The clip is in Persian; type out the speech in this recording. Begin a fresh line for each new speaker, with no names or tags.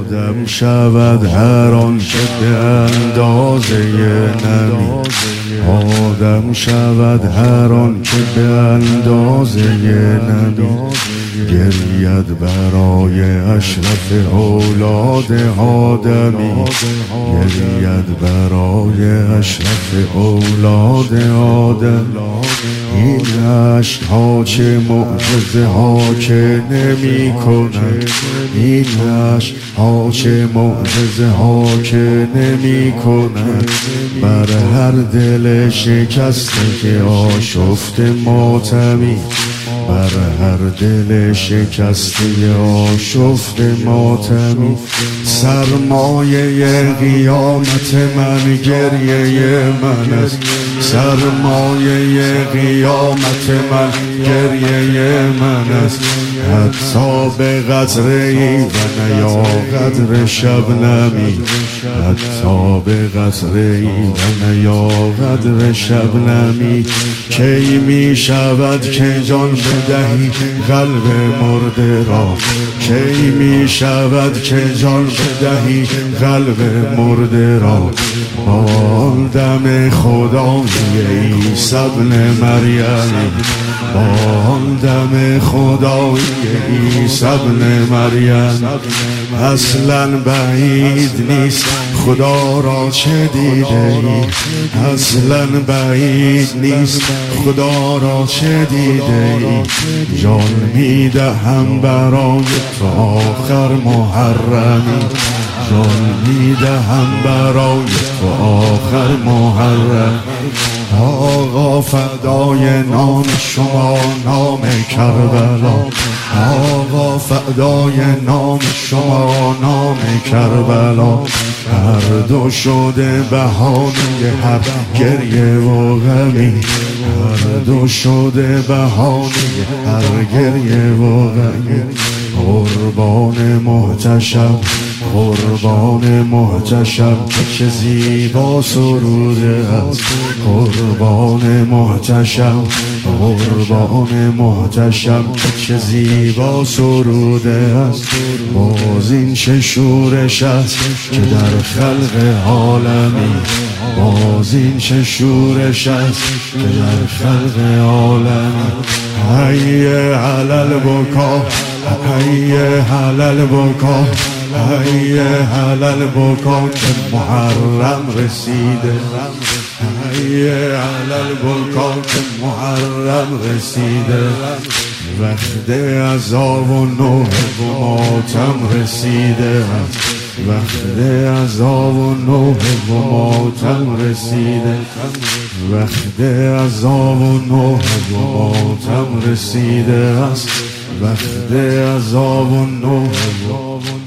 آدم شود هر آن که به اندازه نمی، آدم شود هر آن که به اندازه نمی، گرید برای اشرف اولاد آدمی، گرید برای اشرف اولاد آدم. این عشق ها چه معجزه ها که نمی کند، این عشق ها چه معجزه ها که نمی کند، بر هر دل شکسته که آشفته ماتمی، بر هر دل شکسته آشفته ماتمی. سرمایه قیامت من گریه من است، سرمایه قیامت من گریه من است، حتی به قدر ای و نیا قدر شبنمی، حتی به قدر ای و نیا قدر شبنمی. کی می شود که جان بدهی قلب مرده را، کی می شود که جان بدهی قلب مرده را، با دم خدای عیسی ابن مریم، با دم خدای عیسی ابن مریم. اصلا بعید نیست خدا را چه دیده ای، اصلا بعید نیست خدا را چه دیده ای، جان میدهم برای تو آخر محرمی، جان میدهم برای تو آخر محرم. آقا فدای نام شما نام کربلا، آقا فدای نام شما نام کربلا. هر دو شده بهانه هر گریه و غمی، هر دو شده بهانه هر گریه و غمی. قربان محتشم، قربان محتشم چه زیبا سروده است، قربان محتشم، قربان محتشم چه زیبا سروده است. باز این چه شورش است که در خلق عالمی، باز این چه شورش است که در خلق عالمی. حی علی البکا، حی علی البکا، حی علی البکا که محرم رسیده، حی علی البکا که محرم رسیده. وقت عزا و نوح و ماتم رسیده، وقت عزا و نوح و ماتم رسیده، وقت عزا و نوح و ماتم رسیده است، وقت عزا و نوح